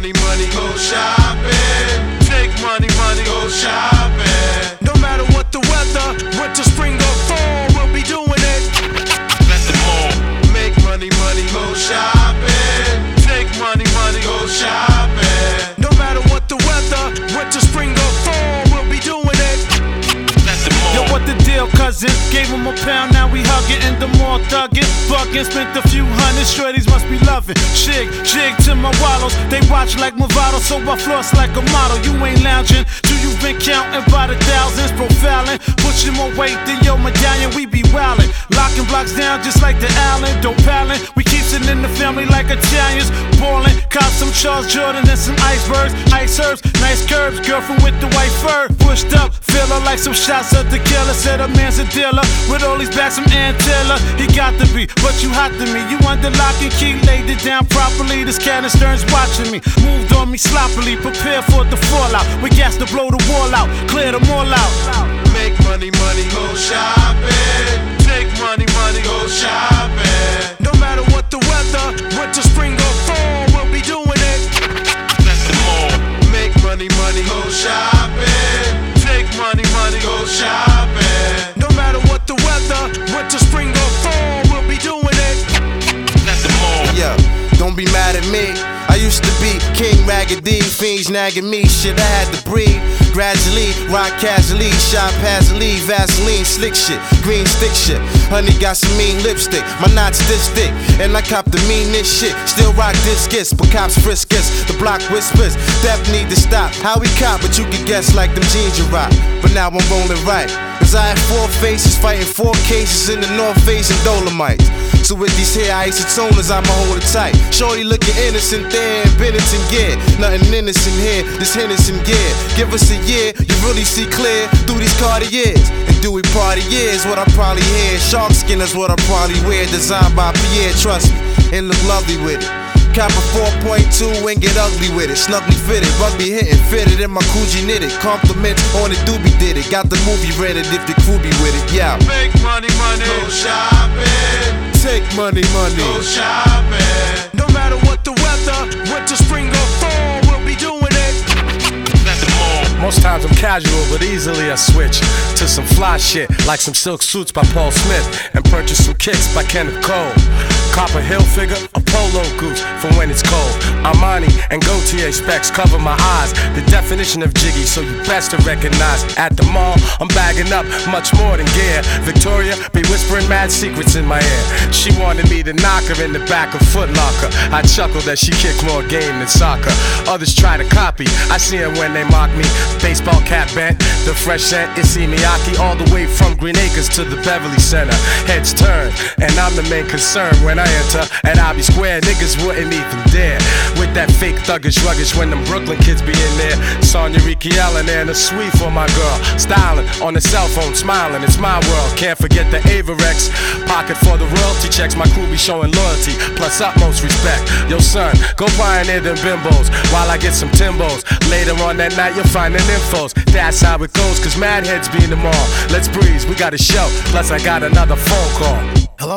money, money, go shopping. Take money, money, go shopping. No matter what the weather, winter, spring or fall, we'll be doing it. That's the more. Make money, money, go shopping. Take money, money, go shopping. No matter what the weather, winter, spring or fall, we'll be doing it. That's the more. Yo, what the deal, cousin? Gave him a pound, now we hugging in the mall thugging. Fucking spent a few hundred, shorties must be loving. Jig to my wallows, they watch like Movado, so I floss like a model. You ain't lounging, till you've been counting by the thousands, profiling, pushing more weight than your medallion. We be wildin', locking blocks down just like the Allen, dope palin'. We keep sitting in the family like Italians, ballin'. Cop some Charles Jordan and some icebergs, ice herbs, nice curves. Girlfriend with the white fur, pushed up, feel her like some shots of tequila. Said a man's a dealer with all these bags from Antilla. He got to be, but you hot to me. You under lock and key, laid it down properly. This cat and Stern's watching me, moved on me sloppily, prepare for the fallout. We gas to blow the wall out, clear them all out. Make money, money, go shopping. Take money, money, go shopping. No matter what the weather, winter, spring or fall, we'll be doing it. That's the more. Make money, money, go shopping. Take money, money, go shopping. No matter what the weather, winter, spring or fall, we'll be doing it. That's the more. Yeah, don't be mad at me. I used to be King Raggedy, fiends nagging me, shit I had to breathe. Gradually, rock casually, shop passively, Vaseline, slick shit, green stick shit. Honey got some mean lipstick, my knots this thick, and I cop the meanest shit. Still rock discus, but cops frisk us. The block whispers, death need to stop. How we cop, but you can guess like them jeans you rock. But now I'm rolling right, cause I had 4 faces fighting 4 cases in the North Face and Dolomites. So with these here isotoners, I'ma hold it tight. Shorty looking innocent there in Benetton gear. Nothing innocent here, this Henderson gear. Give us a year, you really see clear through these Cartiers. And Dewey party years, what I probably hear. Shark skin is what I probably wear. Designed by Pierre, trust me, and look lovely with it. Cop a 4.2 and get ugly with it. Snugly fitted, rugby hitting, fitted in my Coogee knitted. Compliments on the doobie did it. Got the movie rented if the crew be with it, yeah. Make money, money, go shopping. Take money, money, go shopping. No matter what the weather, winter, spring or fall, we'll be doing it. That's the more. Most times I'm casual, but easily I switch to some fly shit, like some silk suits by Paul Smith, and purchase some kicks by Kenneth Cole. Copper Hilfiger, a polo goose for when it's cold. Armani and Gaultier specs cover my eyes. The definition of jiggy, so you best to recognize. At the mall, I'm bagging up much more than gear. Victoria be whispering mad secrets in my ear. She wanted me to knock her in the back of Foot Locker. I chuckled that she kicked more game than soccer. Others try to copy, I see them when they mock me. Baseball cap bent, the fresh scent, Issey Miyake, all the way from Green Acres to the Beverly Center. Heads turn, and I'm the main concern when I enter at Abbey Square. Niggas wouldn't even dare with that fake thuggish ruggish when them Brooklyn kids be in there. Sonya Ricky Allen and a sweet for my girl. Styling on the cell phone, smiling, it's my world. Can't forget the Averex. Pocket for the royalty checks, my crew be showing loyalty, plus utmost respect. Yo son, go pioneer them bimbos while I get some Timbos. Later on that night you'll find them infos. That's how it goes, cause mad heads be in the mall. Let's breeze, we got a show, plus I got another phone call.